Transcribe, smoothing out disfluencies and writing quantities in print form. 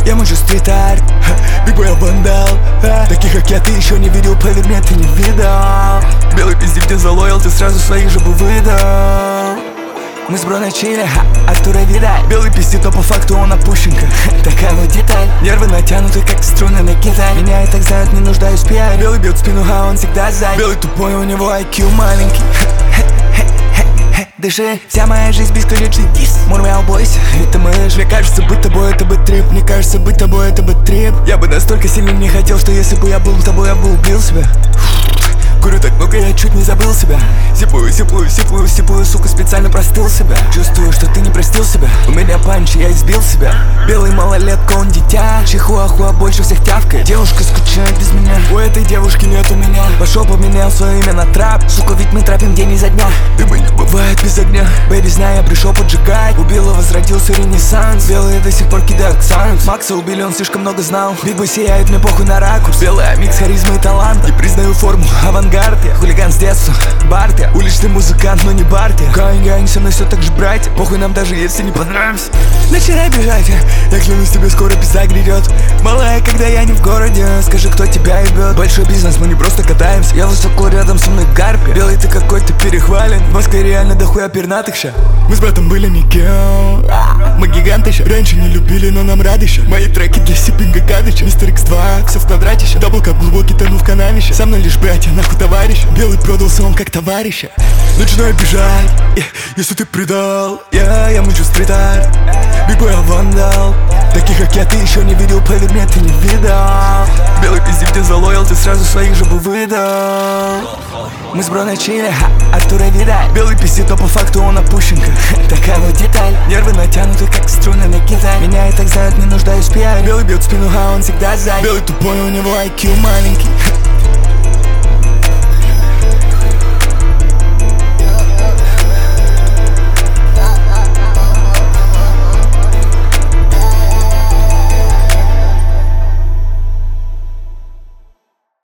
Я мужу стрит-арт, бигбой я вандал. Таких как я ты еще не видел, поверь мне, ты не видал. Белый пиздик, где залоял, ты сразу своих же бы выдал. Мы с бро на чиле, Артура видать. Белый пиздит, но по факту он опущенка. Такая вот деталь. Нервы натянуты, как струны на гитаре. Меня и так знают, не нуждаюсь в пиаре. Белый бьет спину, он всегда сзади. Белый тупой, у него IQ маленький. Дыши, вся моя жизнь бесконечный дис. Мурмяу, бойся, это мы же. Мне кажется, быть тобой это бы трип. Мне кажется, быть тобой это бы трип. Я бы настолько сильно не хотел, что если бы я был тобой, я бы убил себя. Курю так много, я чуть не забыл себя. Сипую, сука, специально простыл себя. Чувствую, что ты не простил себя. У меня панч, я избил себя. Белый малолетка, он дитя. Чихуахуа больше всех тявкает. Девушка скучает без меня. У этой девушки нет у меня. Пошел поменял свое имя на трап. Сука, ведь мы трапим день изо дня. Дыма не бывает без огня. Бэйби, знаю, я пришел поджигать. Убил и возродился ренессанс. Белые до сих пор кидают ксанс. Макса убили, он слишком много знал. Бигбой сияет, мне похуй на ракурс. Белый микс харизмы и таланта. Не признаю форму, авангард. Я хулиган с детства, Барт я. Уличный музыкант, но не Барт я. Гань, со мной все так же, братья. Похуй нам даже если не понравимся. Начинай бежать, я клянусь, тебе скоро пизда грядет. Малая, когда я не в городе, скажи, кто тебя ебет. Большой бизнес, мы не просто катаемся. Я высоко, рядом со мной гарпи. Белый ты какой-то перехвален. В Москве реально дохуя пернатых ща. Мы с братом были никем. Мы гиганты ща. Раньше не любили, но нам рады ща. Мои треки для сиппинга кадыча. Мистер X2, все в квадрате ща. Даблкап глубокий, тону в канавище. Со мной лишь братья, нахуй товарищ. Белый продался он как товарища. Начинаю бежать, если ты предал. Я мучу стрит-арт, бигбой я вандал. Таких как я ты еще не видел, поверь мне, ты не видал. Белый пиздик, где залоял, ты сразу своих же бы выдал. Мы с бро на чиле, Артура видать. Белый пиздит, но по факту он опущенка. Такая вот деталь. Нервы натянуты, как струны на гитаре. Меня и так знают, не нуждаюсь в пиаре. Белый бьет спину, он всегда сзади. Белый тупой, у него IQ маленький.